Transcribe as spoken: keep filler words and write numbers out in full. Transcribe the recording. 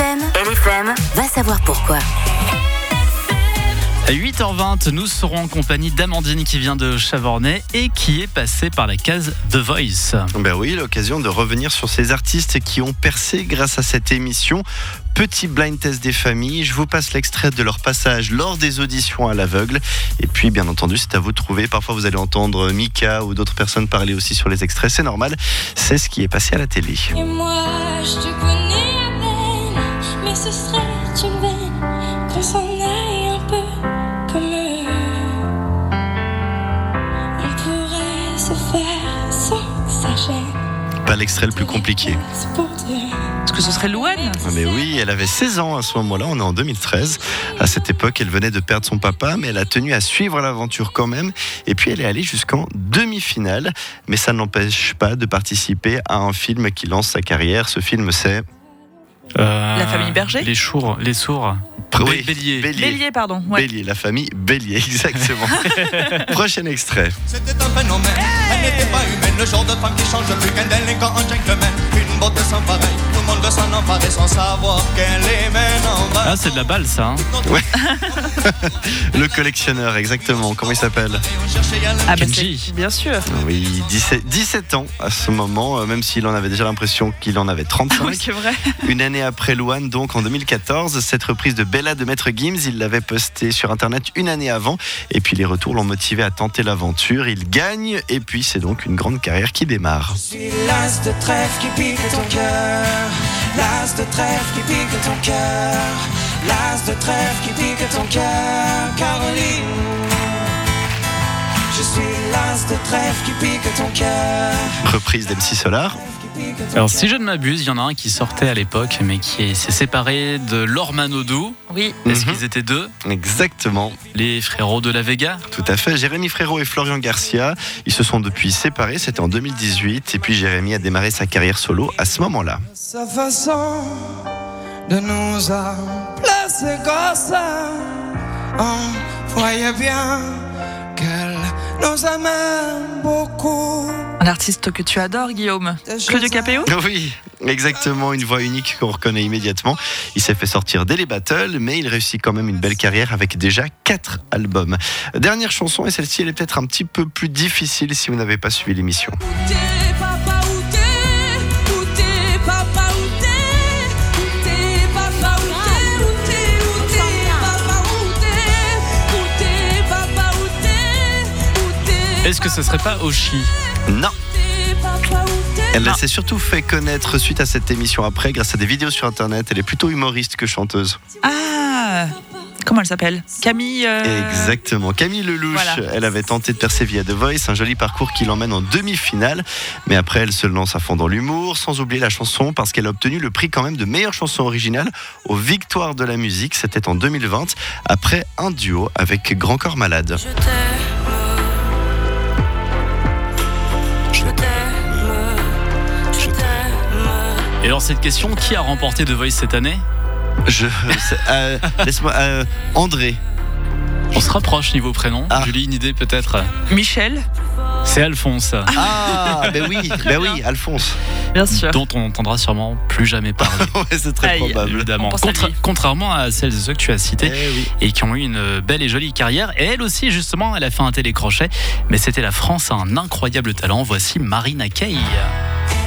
M, L F M, va savoir pourquoi. À huit heures vingt, nous serons en compagnie d'Amandine qui vient de Chavornay et qui est passée par la case The Voice. Ben oui, l'occasion de revenir sur ces artistes qui ont percé grâce à cette émission. Petit blind test des familles, je vous passe l'extrait de leur passage lors des auditions à l'aveugle. Et puis, bien entendu, c'est à vous de trouver. Parfois, vous allez entendre Mika ou d'autres personnes parler aussi sur les extraits. C'est normal, c'est ce qui est passé à la télé. Et moi, je te connais à peine, mais ce serait une veine qu'on s'en aille un peu comme eux. On pourrait se faire sans que ça gêne. Pas l'extrait le plus compliqué. Est-ce que ce serait Louane ? Mais oui, elle avait seize ans à ce moment-là, on est en deux mille treize. À cette époque, elle venait de perdre son papa, mais elle a tenu à suivre l'aventure quand même. Et puis elle est allée jusqu'en demi-finale. Mais ça ne l'empêche pas de participer à un film qui lance sa carrière. Ce film, c'est... Euh, La famille Berger ? Les sourds, les sourds. Oui, Bélier. Bélier. Bélier, pardon. Ouais. Bélier, la famille Bélier, exactement. Prochain extrait. C'était un phénomène, elle n'était pas humaine. Le genre de femme qui change plus qu'un délinquant en gentleman. Une beauté sans pareil, tout le monde s'en emparer sans savoir qu'elle est mène en bas. Ah, c'est de la balle, ça. Hein. Ouais. Le collectionneur, exactement. Comment il s'appelle ? Ah ben Kenji. c'est bien sûr. Oui, dix-sept, dix-sept ans à ce moment, euh, même s'il en avait déjà l'impression qu'il en avait trente-cinq. Oui, c'est vrai. Une année après Louane, donc en deux mille quatorze, cette reprise de Bella de Maître Gims, il l'avait postée sur internet une année avant. Et puis les retours l'ont motivé à tenter l'aventure. Il gagne et puis c'est donc une grande carrière qui démarre. Je suis l'as de trèfle qui pique ton cœur. L'as de trèfle qui pique ton cœur. L'as de trèfle qui pique ton cœur. Caroline. Je suis l'as de trèfle qui pique ton cœur. Reprise d'M C Solar. Alors, si je ne m'abuse, il y en a un qui sortait à l'époque, mais qui s'est séparé de Laure Manodou. Oui. Est-ce Mhm. qu'ils étaient deux ? Exactement, Les frérots de la Vega ? tout à fait. Jérémy Frérot et Florian Garcia, ils se sont depuis séparés, c'était en deux mille dix-huit. Et puis Jérémy a démarré sa carrière solo à ce moment-là. Sa façon de nous placer comme ça, on voyait bien qu'elle nous aimait beaucoup. Un artiste que tu adores, Guillaume. Claudio Capéo ? Oui, exactement, une voix unique qu'on reconnaît immédiatement. Il s'est fait sortir dès les battles, mais il réussit quand même une belle carrière avec déjà quatre albums. Dernière chanson, et celle-ci, elle est peut-être un petit peu plus difficile si vous n'avez pas suivi l'émission. Où t'es, papa, où t'es ? Où t'es, papa, où t'es ? Où t'es, papa, où t'es ? Où t'es, où t'es, papa, où t'es ? Où t'es, papa, où t'es ? Où t'es, Est-ce que ce serait pas Oshi ? Non, papa, où t'es ? elle s'est surtout fait connaître suite à cette émission après, grâce à des vidéos sur Internet. Elle est plutôt humoriste que chanteuse. Ah, comment elle s'appelle ? Camille euh... Exactement. Camille Lelouch, Voilà. elle avait tenté de percer via The Voice, un joli parcours qui l'emmène en demi-finale. Mais après, elle se lance à fond dans l'humour, sans oublier la chanson, parce qu'elle a obtenu le prix quand même de meilleure chanson originale aux Victoires de la musique. C'était en deux mille vingt, après un duo avec Grand Corps Malade. Je t'aime, je t'aime, je t'aime. Et alors, cette question, qui a remporté The Voice cette année ? Je, c'est- euh, laisse-moi, euh, André. On se rapproche niveau prénom. Ah. Julie, une idée peut-être ? Michel, C'est Alphonse, Ah, ben oui, ben oui, Alphonse. bien sûr. dont on n'entendra sûrement plus jamais parler. Ouais, c'est très Aïe. probable. Évidemment. On pense à Contra- lui. contrairement à celles et ceux que tu as cités Eh oui. et qui ont eu une belle et jolie carrière. Et elle aussi, justement, elle a fait un télécrochet. Mais c'était la France a un incroyable talent. Voici Marina Kaye.